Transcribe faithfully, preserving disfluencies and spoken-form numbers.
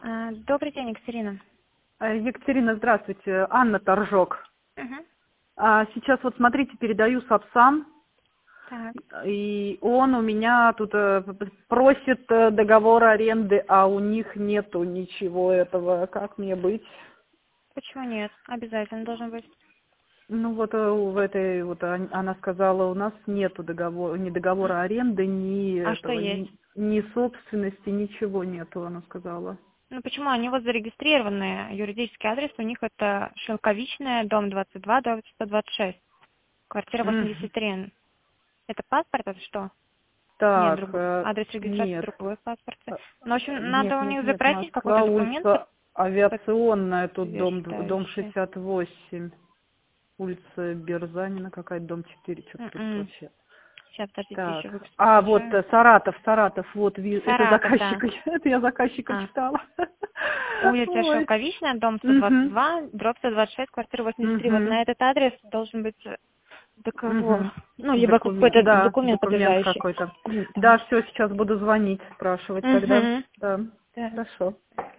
А, Добрый день, Екатерина. Э, Екатерина, здравствуйте. Анна Торжок. Угу. А, Сейчас вот смотрите, передаю Сапсан, Так. и он у меня тут э, просит э, договор аренды, а у них нету ничего этого. Как мне быть? Почему нет? Обязательно должен быть. Ну вот э, в этой вот он- она сказала, у нас нету договора, ни договора аренды, ни А что этого, есть? ни, ни собственности, ничего нету, она сказала. Ну почему? Они вот зарегистрированы. Юридический адрес у них это Шелковичная, дом двадцать два, дом сто двадцать шесть, квартира Мгм. восемьдесят три. Это паспорт, это что? Нет, Так, другой. э, Адрес регистрации нет. другой в паспорте. Э, Ну, в общем, надо Нет, у нет, них нет, запросить какой-то Москва, документ улица Авиационная, тут дом, д- дом подтверждающий. шестьдесят восемь, улица Берзанина, какая-то, дом четыре, что-то тут М-м. вообще. Сейчас, подождите, еще Так, выписку а вот скачаю. э, Саратов, Саратов, вот, ви- это Саратов, заказчик, да. это я заказчика А, читала. улица Ой. Шелковичная, дом сто двадцать Угу, два, дробь сто двадцать шесть, квартира восемьдесят три. Вот угу, на этот адрес должен быть э, договор. угу. Ну, либо Документ, какой-то да, документ документ подлежащий. какой-то. М, Да, Да. все, сейчас буду звонить, спрашивать тогда. Угу. Да, Да. хорошо.